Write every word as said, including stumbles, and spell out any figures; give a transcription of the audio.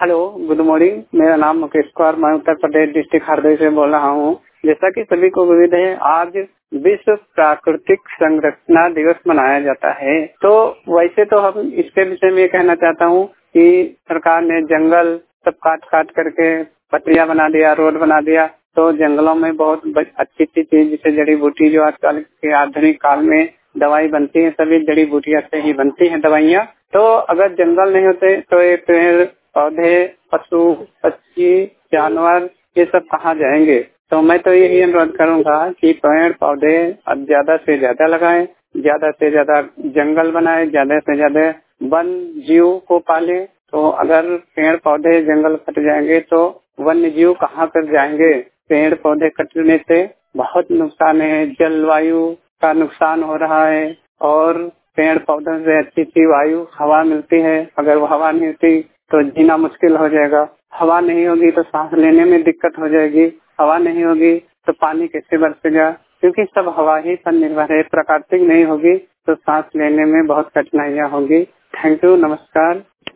Hello, good morning. मेरा नाम मुकेश कुमार, मैं उत्तर प्रदेश डिस्ट्रिक्ट हरदोई से बोल रहा हूँ। जैसा कि सभी को विदित है, आज विश्व प्राकृतिक संरक्षण दिवस मनाया जाता है। तो वैसे तो हम इसके विषय में ये कहना चाहता हूँ कि सरकार ने जंगल सब काट काट करके पटरिया बना दिया, रोड बना दिया। तो जंगलों में बहुत अच्छी अच्छी चीज जैसे जड़ी बूटी जो आजकल के आधुनिक काल में दवाई बनती है, सभी जड़ी बूटियां से ही बनती हैं दवाइयाँ। तो अगर जंगल नहीं होते तो ये पेड़ पौधे, पशु पक्षी, जानवर ये सब कहाँ जाएंगे। तो मैं तो यही अनुरोध करूंगा कि पेड़ पौधे अब ज्यादा से ज्यादा लगाएं, ज्यादा से ज्यादा जंगल बनाएं, ज्यादा से ज्यादा वन जीव को पालें। तो अगर पेड़ पौधे जंगल कट जाएंगे तो वन्य जीव कहाँ कर जाएंगे। पेड़ पौधे कटने से बहुत नुकसान है, जलवायु का नुकसान हो रहा है और पेड़ पौधों से अच्छी अच्छी वायु हवा मिलती है। अगर वो हवा नहीं होती तो जीना मुश्किल हो जाएगा। हवा नहीं होगी तो सांस लेने में दिक्कत हो जाएगी। हवा नहीं होगी तो पानी कैसे बरसेगा, क्योंकि सब हवा ही पर निर्भर है। प्राकृतिक नहीं होगी तो सांस लेने में बहुत कठिनाइयाँ होगी। थैंक यू, नमस्कार।